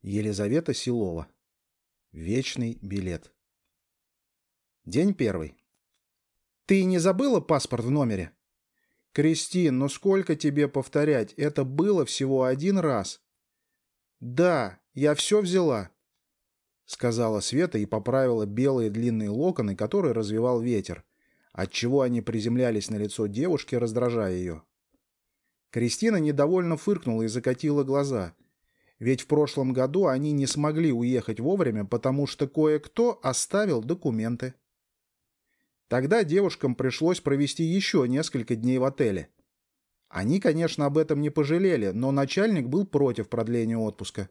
Елизавета Силова. Вечный билет. День первый. Ты не забыла паспорт в номере? Кристин, ну сколько тебе повторять? Это было всего один раз. Да, я все взяла, сказала Света и поправила белые длинные локоны, которые развевал ветер, отчего они приземлялись на лицо девушки, раздражая ее. Кристина недовольно фыркнула и закатила глаза. Ведь в прошлом году они не смогли уехать вовремя, потому что кое-кто оставил документы. Тогда девушкам пришлось провести еще несколько дней в отеле. Они, конечно, об этом не пожалели, но начальник был против продления отпуска.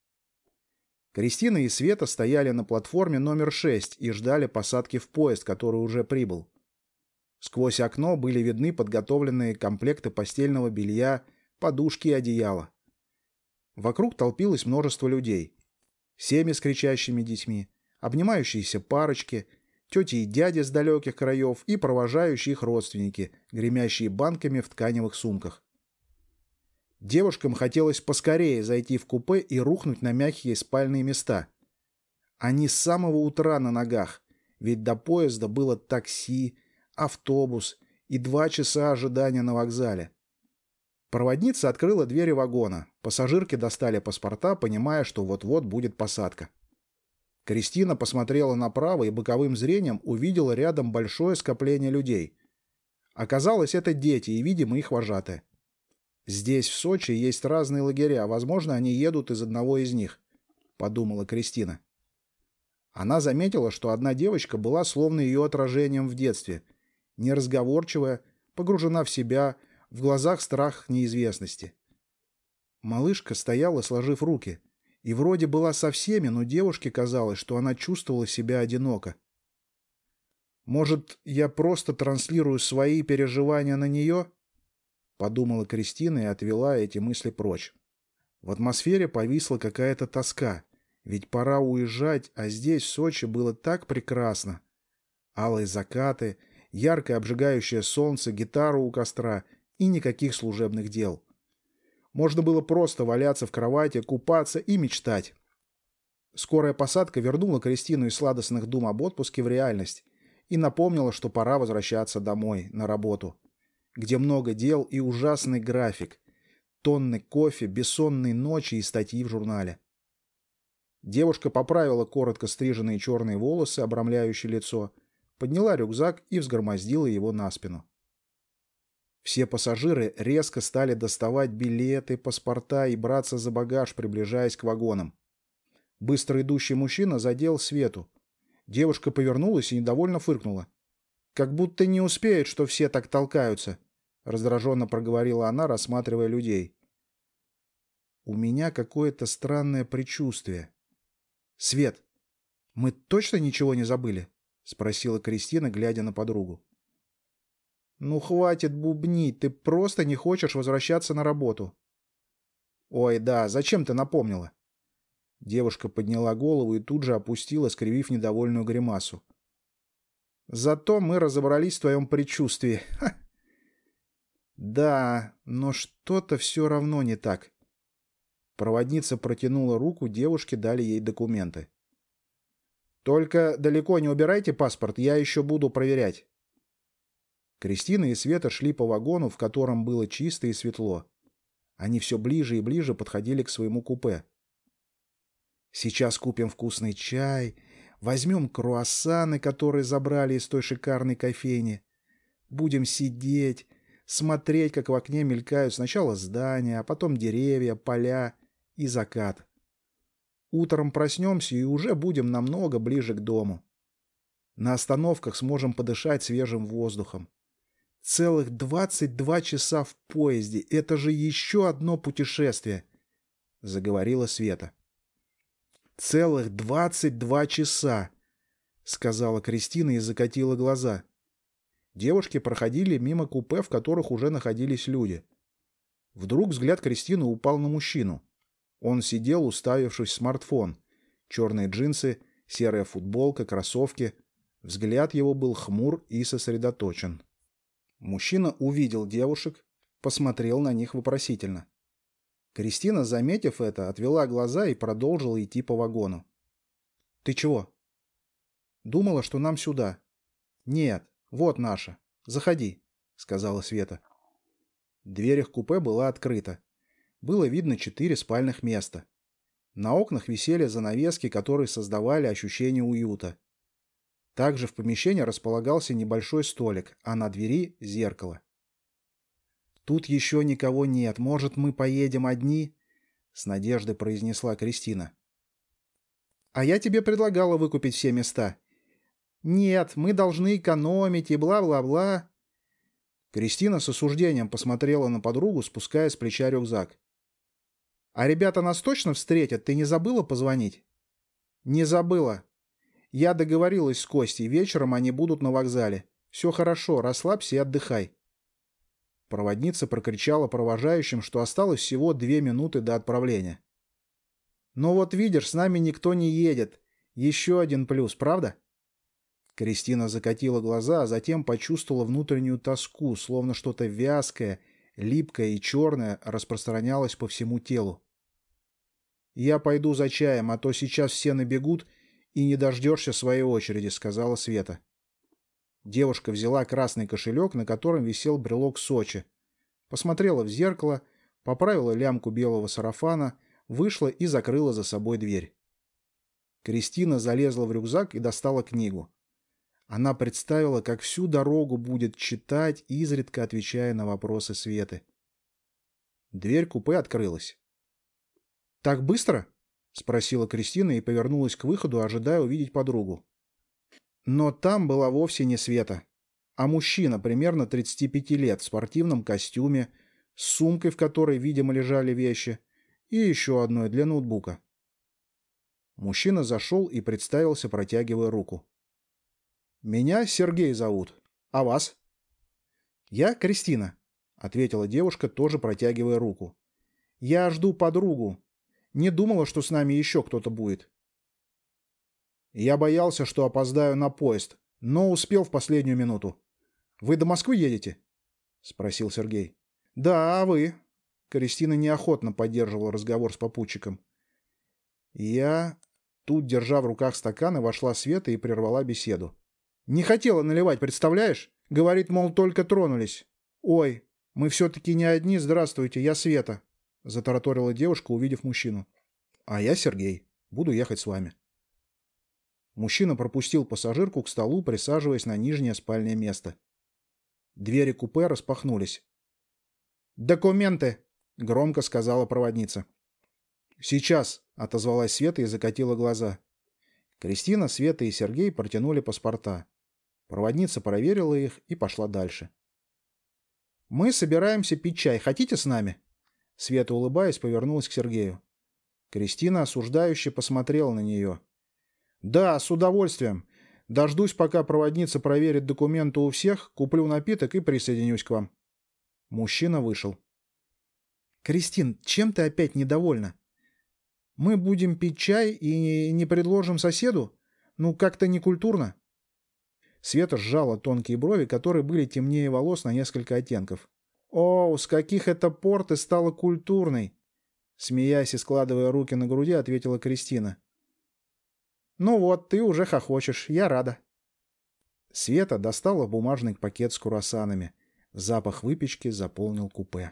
Кристина и Света стояли на платформе номер 6 и ждали посадки в поезд, который уже прибыл. Сквозь окно были видны подготовленные комплекты постельного белья, подушки и одеяла. Вокруг толпилось множество людей. Семьи с кричащими детьми, обнимающиеся парочки, тети и дяди с далеких краев и провожающие их родственники, гремящие банками в тканевых сумках. Девушкам хотелось поскорее зайти в купе и рухнуть на мягкие спальные места. Они с самого утра на ногах, ведь до поезда было такси, автобус и 2 часа ожидания на вокзале. Проводница открыла двери вагона. Пассажирки достали паспорта, понимая, что вот-вот будет посадка. Кристина посмотрела направо и боковым зрением увидела рядом большое скопление людей. Оказалось, это дети и, видимо, их вожатые. «Здесь, в Сочи, есть разные лагеря. Возможно, они едут из одного из них», — подумала Кристина. Она заметила, что одна девочка была словно ее отражением в детстве. Неразговорчивая, погружена в себя, в глазах страх неизвестности. Малышка стояла, сложив руки, и вроде была со всеми, но девушке казалось, что она чувствовала себя одиноко. «Может, я просто транслирую свои переживания на нее?» — подумала Кристина и отвела эти мысли прочь. В атмосфере повисла какая-то тоска, ведь пора уезжать, а здесь, в Сочи, было так прекрасно. Алые закаты, яркое обжигающее солнце, гитара у костра и никаких служебных дел. Можно было просто валяться в кровати, купаться и мечтать. Скорая посадка вернула Кристину из сладостных дум об отпуске в реальность и напомнила, что пора возвращаться домой, на работу, где много дел и ужасный график, тонны кофе, бессонные ночи и статьи в журнале. Девушка поправила коротко стриженные черные волосы, обрамляющие лицо, подняла рюкзак и взгромоздила его на спину. Все пассажиры резко стали доставать билеты, паспорта и браться за багаж, приближаясь к вагонам. Быстро идущий мужчина задел Свету. Девушка повернулась и недовольно фыркнула. «Как будто не успеют, что все так толкаются», — раздраженно проговорила она, рассматривая людей. «У меня какое-то странное предчувствие». «Свет, мы точно ничего не забыли?» — спросила Кристина, глядя на подругу. «Ну хватит бубнить, ты просто не хочешь возвращаться на работу». «Ой, да, зачем ты напомнила?» Девушка подняла голову и тут же опустила, скривив недовольную гримасу. «Зато мы разобрались в твоем предчувствии. Ха!» «Да, но что-то все равно не так». Проводница протянула руку, девушке дали ей документы. «Только далеко не убирайте паспорт, я еще буду проверять». Кристина и Света шли по вагону, в котором было чисто и светло. Они все ближе и ближе подходили к своему купе. «Сейчас купим вкусный чай, возьмем круассаны, которые забрали из той шикарной кофейни. Будем сидеть, смотреть, как в окне мелькают сначала здания, а потом деревья, поля и закат. Утром проснемся и уже будем намного ближе к дому. На остановках сможем подышать свежим воздухом. Целых 22 часа в поезде. Это же еще одно путешествие», — заговорила Света. «Целых 22 часа», — сказала Кристина и закатила глаза. Девушки проходили мимо купе, в которых уже находились люди. Вдруг взгляд Кристины упал на мужчину. Он сидел, уставившись в смартфон. Черные джинсы, серая футболка, кроссовки. Взгляд его был хмур и сосредоточен. Мужчина увидел девушек, посмотрел на них вопросительно. Кристина, заметив это, отвела глаза и продолжила идти по вагону. «Ты чего?» «Думала, что нам сюда». «Нет, вот наша. Заходи», — сказала Света. Дверь их купе была открыта. Было видно 4 спальных места. На окнах висели занавески, которые создавали ощущение уюта. Также в помещении располагался небольшой столик, а на двери — зеркало. «Тут еще никого нет. Может, мы поедем одни?» — с надеждой произнесла Кристина. «А я тебе предлагала выкупить все места». «Нет, мы должны экономить и бла-бла-бла». Кристина с осуждением посмотрела на подругу, спуская с плеча рюкзак. «А ребята нас точно встретят? Ты не забыла позвонить?» «Не забыла. Я договорилась с Костей. Вечером они будут на вокзале. Все хорошо, расслабься и отдыхай». Проводница прокричала провожающим, что осталось всего 2 минуты до отправления. «Ну вот видишь, с нами никто не едет. Еще один плюс, правда?» Кристина закатила глаза, а затем почувствовала внутреннюю тоску, словно что-то вязкое, липкое и черное распространялось по всему телу. «Я пойду за чаем, а то сейчас все набегут, и не дождешься своей очереди», — сказала Света. Девушка взяла красный кошелек, на котором висел брелок Сочи, посмотрела в зеркало, поправила лямку белого сарафана, вышла и закрыла за собой дверь. Кристина залезла в рюкзак и достала книгу. Она представила, как всю дорогу будет читать, изредка отвечая на вопросы Светы. Дверь купе открылась. «Так быстро?» — спросила Кристина и повернулась к выходу, ожидая увидеть подругу. Но там была вовсе не Света, а мужчина примерно 35 лет в спортивном костюме, с сумкой, в которой, видимо, лежали вещи, и еще одной для ноутбука. Мужчина зашел и представился, протягивая руку. «Меня Сергей зовут. А вас?» «Я Кристина», — ответила девушка, тоже протягивая руку. «Я жду подругу. Не думала, что с нами еще кто-то будет». «Я боялся, что опоздаю на поезд, но успел в последнюю минуту. Вы до Москвы едете?» — спросил Сергей. «Да, а вы?» Кристина неохотно поддерживала разговор с попутчиком. «Я...» Тут, держа в руках стакан, вошла Света и прервала беседу. «Не хотела наливать, представляешь? Говорит, мол, только тронулись. Ой, мы все-таки не одни, здравствуйте, я Света», — затараторила девушка, увидев мужчину. «А я Сергей. Буду ехать с вами». Мужчина пропустил пассажирку к столу, присаживаясь на нижнее спальное место. Двери купе распахнулись. «Документы!» — громко сказала проводница. «Сейчас!» — отозвалась Света и закатила глаза. Кристина, Света и Сергей протянули паспорта. Проводница проверила их и пошла дальше. «Мы собираемся пить чай. Хотите с нами?» Света, улыбаясь, повернулась к Сергею. Кристина осуждающе посмотрела на нее. «Да, с удовольствием. Дождусь, пока проводница проверит документы у всех, куплю напиток и присоединюсь к вам». Мужчина вышел. «Кристин, чем ты опять недовольна? Мы будем пить чай и не предложим соседу? Ну, как-то некультурно». Света сжала тонкие брови, которые были темнее волос на несколько оттенков. «О, с каких это пор ты стала культурной?» Смеясь и складывая руки на груди, ответила Кристина. «Ну вот, ты уже хохочешь, я рада». Света достала бумажный пакет с круассанами. Запах выпечки заполнил купе.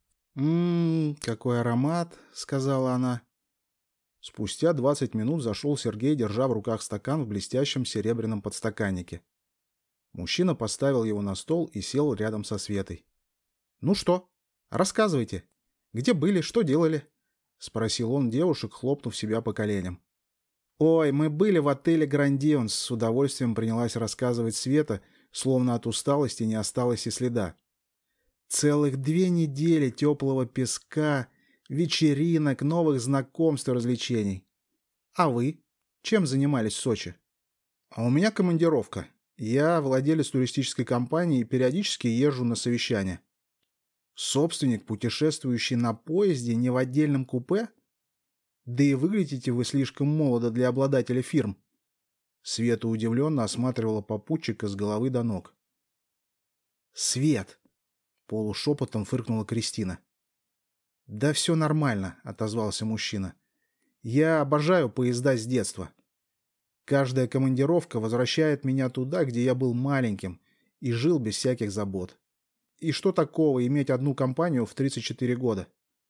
Какой аромат», — сказала она. Спустя 20 минут зашел Сергей, держа в руках стакан в блестящем серебряном подстаканнике. Мужчина поставил его на стол и сел рядом со Светой. «Ну что? Рассказывайте. Где были, что делали?» — спросил он девушек, хлопнув себя по коленям. «Ой, мы были в отеле «Грандионс», — с удовольствием принялась рассказывать Света, словно от усталости не осталось и следа. «Целых 2 недели теплого песка, вечеринок, новых знакомств и развлечений. А вы? Чем занимались в Сочи?» «А у меня командировка. Я владелец туристической компании и периодически езжу на совещания». «Собственник, путешествующий на поезде, не в отдельном купе? Да и выглядите вы слишком молодо для обладателя фирм». Света удивленно осматривала попутчика с головы до ног. «Свет!» — полушепотом фыркнула Кристина. «Да все нормально», — отозвался мужчина. «Я обожаю поезда с детства. Каждая командировка возвращает меня туда, где я был маленьким и жил без всяких забот. И что такого иметь одну компанию в 34 года?»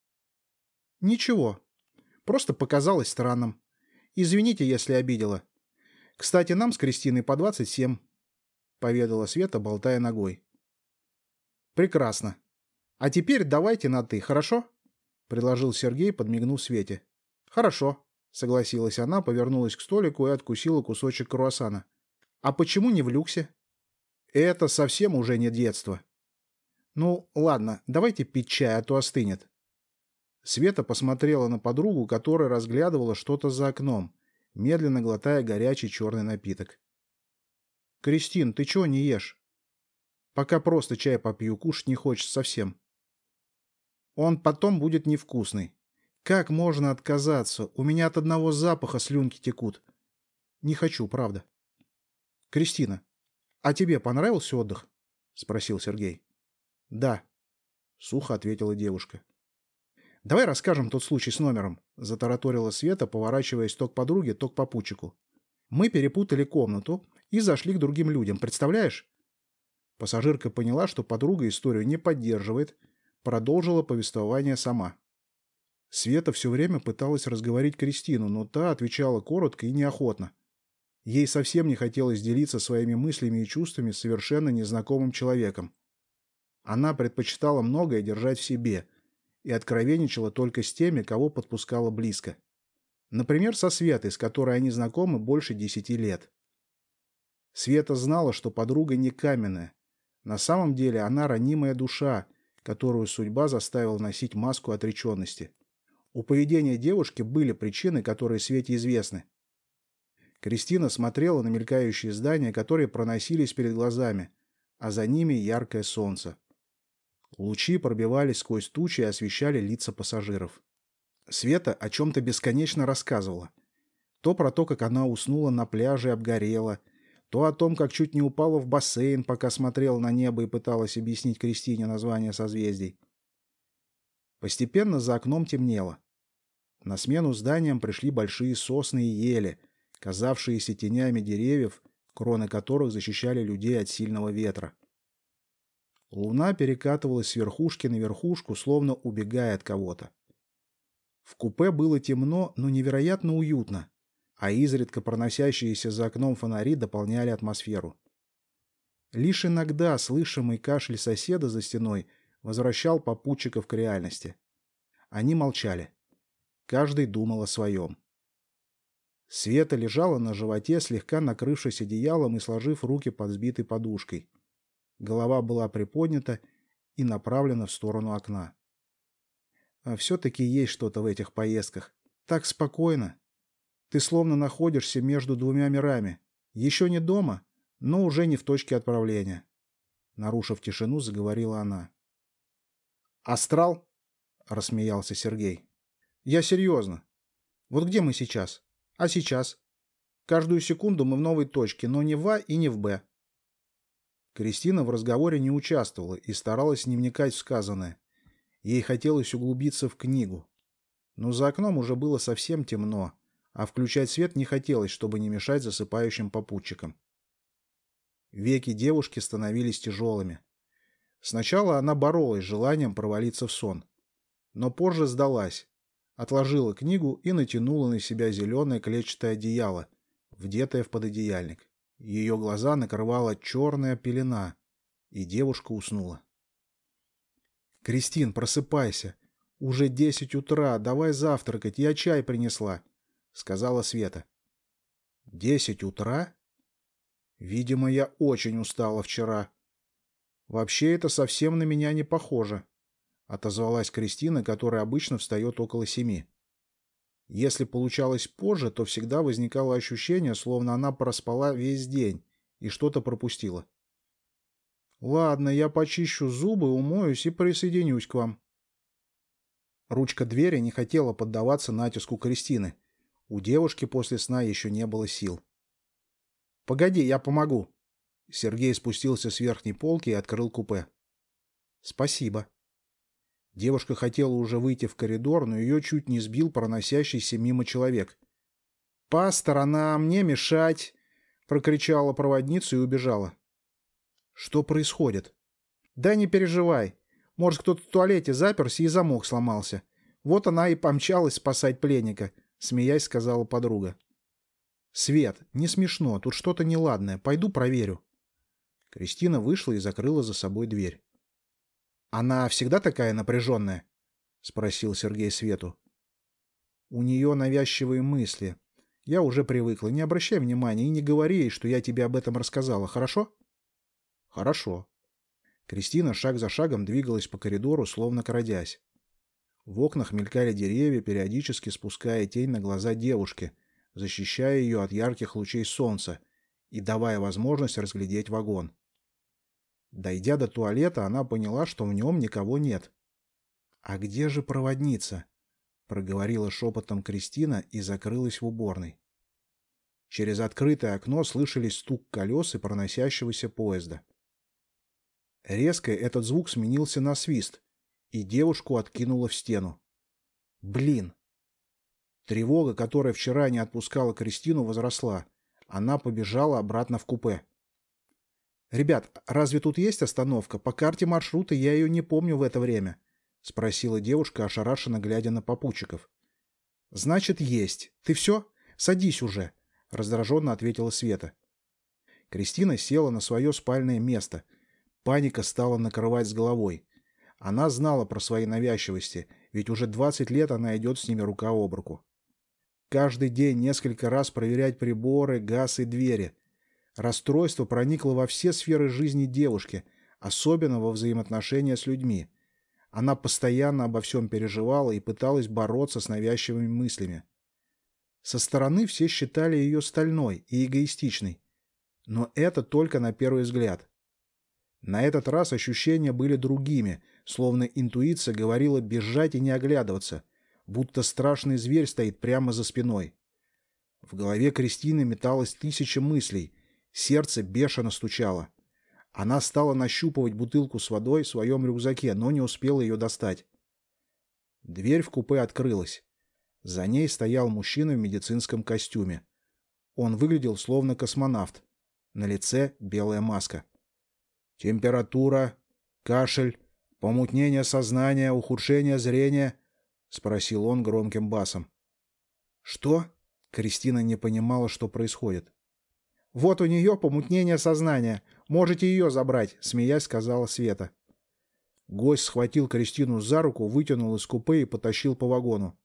«Ничего. Просто показалось странным. Извините, если обидела. Кстати, нам с Кристиной по 27», — поведала Света, болтая ногой. «Прекрасно. А теперь давайте на «ты», хорошо?» — предложил Сергей, подмигнув Свете. «Хорошо», — согласилась она, повернулась к столику и откусила кусочек круассана. «А почему не в люксе?» «Это совсем уже не детство». «Ну, ладно, давайте пить чай, а то остынет». Света посмотрела на подругу, которая разглядывала что-то за окном, медленно глотая горячий черный напиток. «Кристин, ты чего не ешь?» «Пока просто чай попью, кушать не хочется совсем». «Он потом будет невкусный. Как можно отказаться? У меня от одного запаха слюнки текут. Не хочу, правда». «Кристина, а тебе понравился отдых?» — спросил Сергей. «Да», — сухо ответила девушка. «Давай расскажем тот случай с номером», — затараторила Света, поворачиваясь то к подруге, то к попутчику. «Мы перепутали комнату и зашли к другим людям, представляешь?» Пассажирка поняла, что подруга историю не поддерживает, продолжила повествование сама. Света все время пыталась разговорить Кристину, но та отвечала коротко и неохотно. Ей совсем не хотелось делиться своими мыслями и чувствами с совершенно незнакомым человеком. Она предпочитала многое держать в себе и откровенничала только с теми, кого подпускала близко. Например, со Светой, с которой они знакомы больше 10 лет. Света знала, что подруга не каменная. На самом деле она ранимая душа, которую судьба заставила носить маску отреченности. У поведения девушки были причины, которые Свете известны. Кристина смотрела на мелькающие здания, которые проносились перед глазами, а за ними яркое солнце. Лучи пробивались сквозь тучи и освещали лица пассажиров. Света о чем-то бесконечно рассказывала. То про то, как она уснула на пляже и обгорела, то о том, как чуть не упала в бассейн, пока смотрела на небо и пыталась объяснить Кристине название созвездий. Постепенно за окном темнело. На смену зданиям пришли большие сосны и ели, казавшиеся тенями деревьев, кроны которых защищали людей от сильного ветра. Луна перекатывалась с верхушки на верхушку, словно убегая от кого-то. В купе было темно, но невероятно уютно, а изредка проносящиеся за окном фонари дополняли атмосферу. Лишь иногда слышимый кашель соседа за стеной возвращал попутчиков к реальности. Они молчали. Каждый думал о своем. Света лежала на животе, слегка накрывшись одеялом и сложив руки под сбитой подушкой. Голова была приподнята и направлена в сторону окна. А все-таки есть что-то в этих поездках. Так спокойно. Ты словно находишься между двумя мирами. Еще не дома, но уже не в точке отправления. Нарушив тишину, заговорила она. «Астрал?» — рассмеялся Сергей. «Я серьезно. Вот где мы сейчас? А сейчас? Каждую секунду мы в новой точке, но не в А и не в Б». Кристина в разговоре не участвовала и старалась не вникать в сказанное. Ей хотелось углубиться в книгу. Но за окном уже было совсем темно, а включать свет не хотелось, чтобы не мешать засыпающим попутчикам. Веки девушки становились тяжелыми. Сначала она боролась с желанием провалиться в сон. Но позже сдалась. Отложила книгу и натянула на себя зеленое клетчатое одеяло, вдетое в пододеяльник. Ее глаза накрывала черная пелена, и девушка уснула. «Кристин, просыпайся. Уже 10 утра, давай завтракать, я чай принесла», — сказала Света. 10 утра? Видимо, я очень устала вчера. Вообще это совсем на меня не похоже, — отозвалась Кристина, которая обычно встает около 7. Если получалось позже, то всегда возникало ощущение, словно она проспала весь день и что-то пропустила. «Ладно, я почищу зубы, умоюсь и присоединюсь к вам». Ручка двери не хотела поддаваться натиску Кристины. У девушки после сна еще не было сил. «Погоди, я помогу». Сергей спустился с верхней полки и открыл купе. «Спасибо». Девушка хотела уже выйти в коридор, но ее чуть не сбил проносящийся мимо человек. «По сторонам, не мешать!» — прокричала проводница и убежала. «Что происходит?» «Да не переживай. Может, кто-то в туалете заперся и замок сломался. Вот она и помчалась спасать пленника», — смеясь сказала подруга. «Свет, не смешно, тут что-то неладное. Пойду проверю». Кристина вышла и закрыла за собой дверь. «Она всегда такая напряженная?» — спросил Сергей Свету. «У нее навязчивые мысли. Я уже привыкла. Не обращай внимания и не говори ей, что я тебе об этом рассказала, хорошо?» «Хорошо». Кристина шаг за шагом двигалась по коридору, словно крадясь. В окнах мелькали деревья, периодически спуская тень на глаза девушки, защищая ее от ярких лучей солнца и давая возможность разглядеть вагон. Дойдя до туалета, она поняла, что в нем никого нет. «А где же проводница?» — проговорила шепотом Кристина и закрылась в уборной. Через открытое окно слышались стук колес и проносящегося поезда. Резко этот звук сменился на свист, и девушку откинуло в стену. «Блин!» Тревога, которая вчера не отпускала Кристину, возросла. Она побежала обратно в купе. «Ребят, разве тут есть остановка? По карте маршрута я ее не помню в это время», — спросила девушка, ошарашенно глядя на попутчиков. «Значит, есть. Ты все? Садись уже», — раздраженно ответила Света. Кристина села на свое спальное место. Паника стала накрывать с головой. Она знала про свои навязчивости, ведь уже 20 лет она идет с ними рука об руку. Каждый день несколько раз проверять приборы, газ и двери. Расстройство проникло во все сферы жизни девушки, особенно во взаимоотношения с людьми. Она постоянно обо всем переживала и пыталась бороться с навязчивыми мыслями. Со стороны все считали ее стальной и эгоистичной. Но это только на первый взгляд. На этот раз ощущения были другими, словно интуиция говорила бежать и не оглядываться, будто страшный зверь стоит прямо за спиной. В голове Кристины металось 1000 мыслей, сердце бешено стучало. Она стала нащупывать бутылку с водой в своем рюкзаке, но не успела ее достать. Дверь в купе открылась. За ней стоял мужчина в медицинском костюме. Он выглядел словно космонавт. На лице белая маска. «Температура, кашель, помутнение сознания, ухудшение зрения?» — спросил он громким басом. «Что?» — Кристина не понимала, что происходит. «Вот у нее помутнение сознания. Можете ее забрать», — смеясь сказала Света. Гость схватил Кристину за руку, вытянул из купе и потащил по вагону.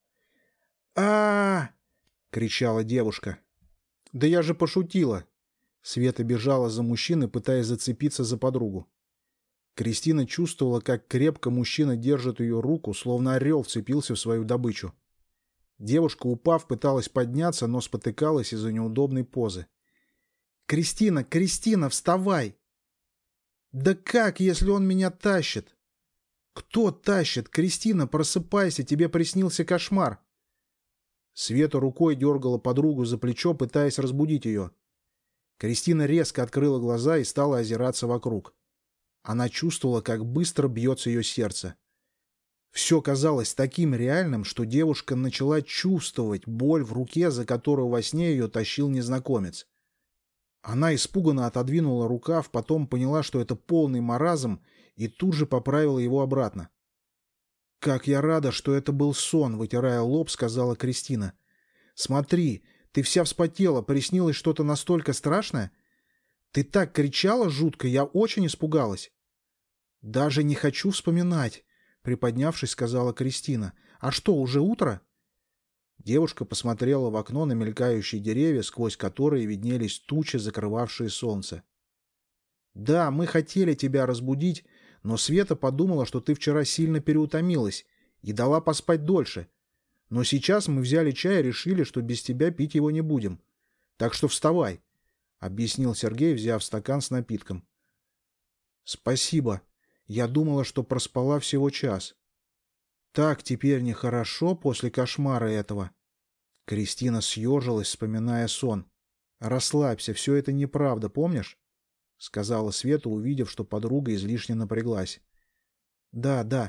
а кричала девушка. «Да я же пошутила!» Света бежала за мужчиной, пытаясь зацепиться за подругу. Кристина чувствовала, как крепко мужчина держит ее руку, словно орел вцепился в свою добычу. Девушка, упав, пыталась подняться, но спотыкалась из-за неудобной позы. «Кристина, Кристина, вставай!» «Да как, если он меня тащит?» «Кто тащит? Кристина, просыпайся, тебе приснился кошмар!» Света рукой дергала подругу за плечо, пытаясь разбудить ее. Кристина резко открыла глаза и стала озираться вокруг. Она чувствовала, как быстро бьется ее сердце. Все казалось таким реальным, что девушка начала чувствовать боль в руке, за которую во сне ее тащил незнакомец. Она испуганно отодвинула рукав, потом поняла, что это полный маразм, и тут же поправила его обратно. «Как я рада, что это был сон», — вытирая лоб, сказала Кристина. «Смотри, ты вся вспотела, приснилось что-то настолько страшное? Ты так кричала жутко, я очень испугалась». «Даже не хочу вспоминать», — приподнявшись, сказала Кристина. «А что, уже утро?» Девушка посмотрела в окно на мелькающие деревья, сквозь которые виднелись тучи, закрывавшие солнце. «Да, мы хотели тебя разбудить, но Света подумала, что ты вчера сильно переутомилась и дала поспать дольше. Но сейчас мы взяли чай и решили, что без тебя пить его не будем. Так что вставай», — объяснил Сергей, взяв стакан с напитком. «Спасибо. Я думала, что проспала всего час. Так теперь нехорошо после кошмара этого». Кристина съежилась, вспоминая сон. «Расслабься, все это неправда, помнишь?» — сказала Света, увидев, что подруга излишне напряглась. «Да, да,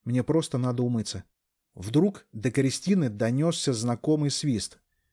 Мне просто надо умыться. Вдруг до Кристины донесся знакомый свист.